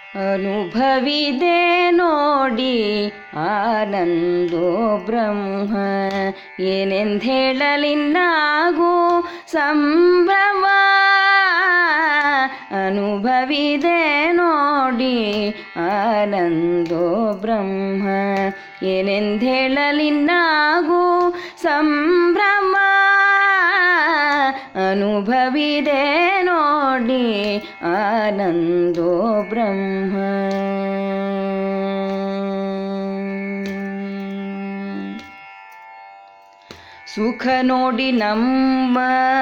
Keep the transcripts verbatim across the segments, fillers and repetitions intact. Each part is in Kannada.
ಅನುಭವಿದೆ ನೋಡಿ ಆನಂದೋ ಬ್ರಹ್ಮ. ಏನೆಂದೇಳಲಿನ್ನಾಗೂ ಸಂಭ್ರಮ. ಅನುಭವಿದೆ ನೋಡಿ ಆನಂದೋ ಬ್ರಹ್ಮ. ಏನೆಂದೇಳಲಿನ್ನಾಗೂ ಸಂಭ್ರಮ. ಅನುಭವಿದೆ ನೋಡಿ ಆನಂದೋ ಬ್ರಹ್ಮ. ಸುಖ ನೋಡಿ ನಮ್ಮ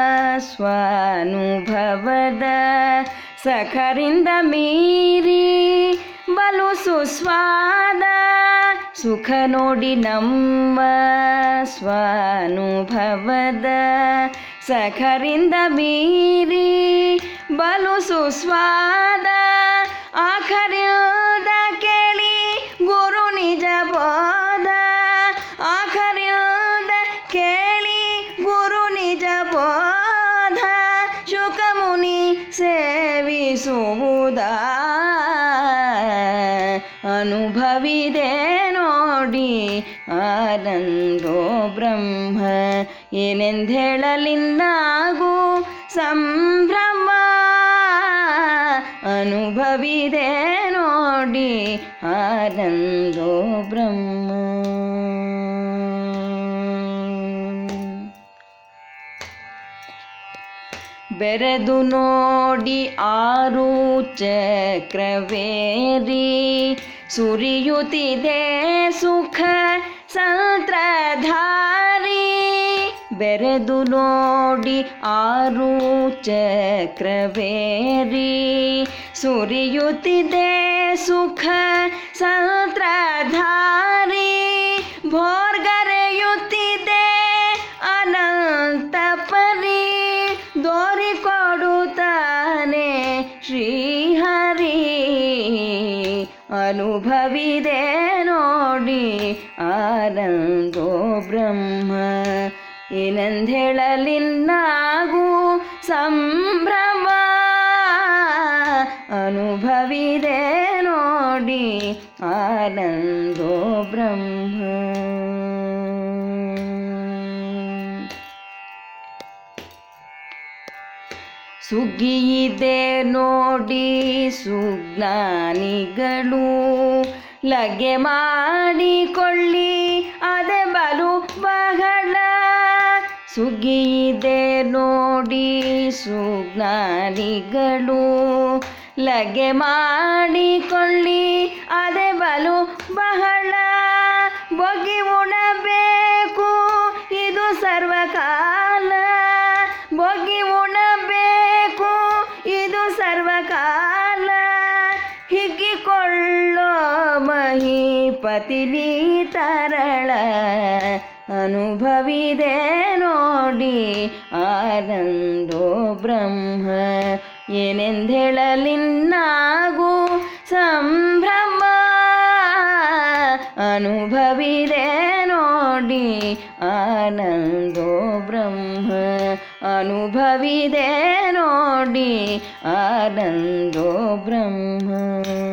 ಸ್ವಾನುಭವದ ಸಖರಿಂದ ಮೀರಿ ಬಲು ಸುಸ್ವಾದ. ಸುಖ ನೋಡಿ ನಮ್ಮ ಸ್ವಾನುಭವದ ಸಖರಿಂದ ಮೀರಿ ಬಲು ಸುಸ್ವಾದ. ಆಖರ್ಯದ ಕೇಳಿ ಗುರು ನಿಜ ಬೋಧ. ಆಖರ್ಯದ ಕೇಳಿ ಗುರು ನಿಜ ಬೋಧ. ಶುಕಮುನಿ ಸೇವಿಸುವುದ. ಅನುಭವಿದೆ ನೋಡಿ ಆನಂದೋ ಬ್ರಹ್ಮ. ಏನೆಂದೇಳಲಿನ್ನಾಗೂ ಸಂಭ್ರಮ. ಅನುಭವಿದೆ ನೋಡಿ ಆನಂದೋ ಬ್ರಹ್ಮ. ಬೆರೆದು ನೋಡಿ ಆರು ಚಕ್ರವೇರಿ ಸುರಿಯುತ್ತಿದೆ ಸುಖ ಸಂತ್ರಧಾರಿ. ಬೆರೆದು ನೋಡಿ ಆರು ಚಕ್ರವೇರಿ ಸುರಿಯುತ್ತಿದೆ ಸುಖ ಸಂತ್ರಧಾರಿ. ಭೋರ್ಗರೆಯುತ್ತಿದೆ ಅನಂತ ಪರಿ. ದೋರಿಕೊಡುತ್ತಾನೆ ಶ್ರೀಹರಿ. ಅನುಭವಿದೆ ನೋಡಿ ಆನಂದೋ ಬ್ರಹ್ಮ. ಏನೆಂದೇಳಲಿನ್ನಾಗೂ ಸಂಭ್ರಮ. ಅನುಭವಿದೆ ನೋಡಿ ಆನಂದೋ ಬ್ರಹ್ಮ. ಸುಗ್ಗಿಯಿದೆ ನೋಡಿ ಸುಜ್ಞಾನಿಗಳು. ಲಗೆ ಮಾಡಿಕೊಳ್ಳಿ ಅದೆ ಬಲು ಬಹಳ. ಸುಗ್ಗಿಯಿದೆ ನೋಡಿ ಸುಜ್ಞಾನಿಗಳು. ಲಗೆ ಮಾಡಿಕೊಳ್ಳಿ ಅದೆ ಬಲು ಬಹಳ. ಬೊಗಿ ಉಣಬೇಕು ಇದು ಸರ್ವಕಾಲ. ಬೊಗಿ ಉಣಬೇಕು ಇದು ಸರ್ವಕಾಲ. ಹಿಗ್ಗಿಕೊಳ್ಳೋ ಮಹೀಪತಿನಿ ತರಳ. ಅನುಭವಿದೆ ನೋಡಿ ಆನಂದೋ ಬ್ರಹ್ಮ. ಏನೆಂದೇಳಲಿನ್ನಾಗೂ ಸಂಭ್ರಮ. ಅನುಭವಿದೆ ನೋಡಿ ಆನಂದೋ ಬ್ರಹ್ಮ. ಅನುಭವಿದೆ ನೋಡಿ ಆನಂದೋ ಬ್ರಹ್ಮ.